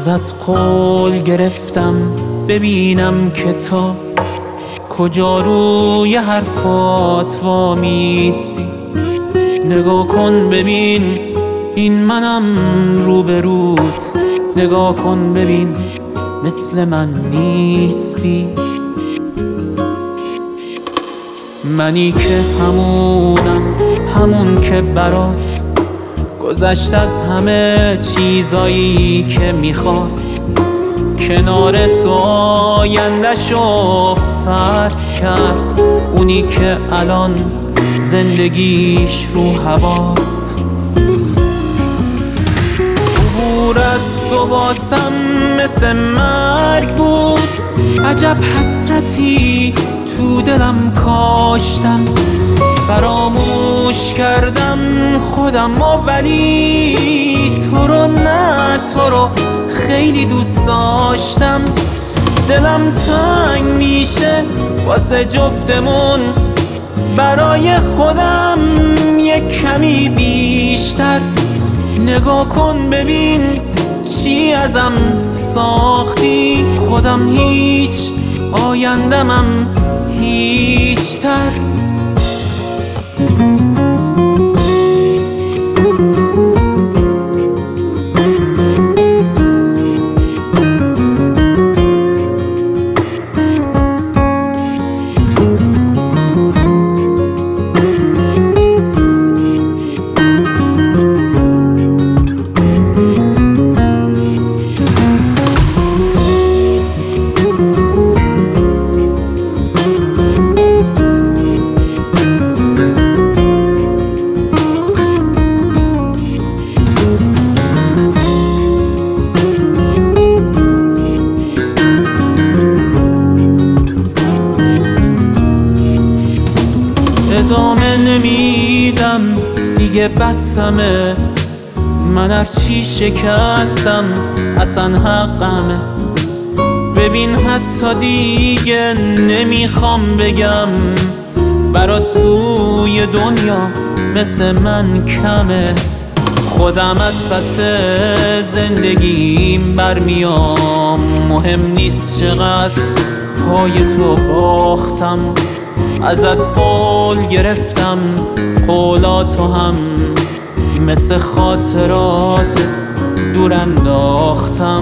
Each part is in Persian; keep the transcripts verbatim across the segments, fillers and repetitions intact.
ازت قول گرفتم ببینم که تا کجا روی حرفات وامیستی. نگاه کن ببین این منم روبروت، نگاه کن ببین مثل من نیستی. منی که همونم، همون که برات گذشت از همه چیزایی که میخواست، کنار تو آینده‌شو فرض کرد. اونی که الان زندگیش رو هواست. عبور از تو واسم مثل مرگ بود، عجب حسرتی تو دلم کاشتم. فراموش کردم خودم و ولی تو رو نه، تو رو خیلی دوست داشتم. دلم تنگ میشه واسه جفتمون، برای خودم یک کمی بیشتر. نگاه کن ببین چی ازم ساختی، خودم هیچ، آیندمم هیچتر. ادامه نمیدم دیگه، بسمه. من هرچی شکستم اصلا حقمه. ببین حتی دیگه نمیخوام بگم برات توی دنیا مثل من کمه. خودم از پس زندگیم برمیام، مهم نیست چقدر پای تو باختم. ازت قول گرفتم، قولاتو هم مثل خاطراتت دور انداختم.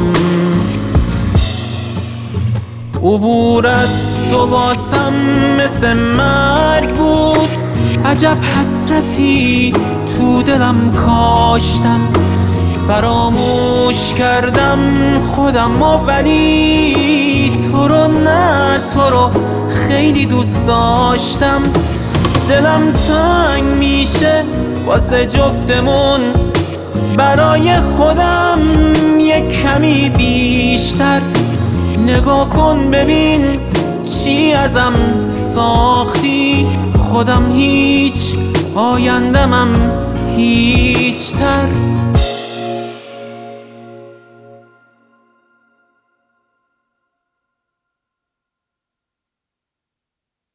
عبور از تو واسم مثل مرگ بود، عجب حسرتی تو دلم کاشتم. فراموش کردم خودم و ولی تو رو نه، تو رو خیلی دوست داشتم. دلم تنگ میشه واسه جفتمون، برای خودم یک کمی بیشتر. نگاه کن ببین چی ازم ساختی، خودم هیچ، آیندمم هیچتر.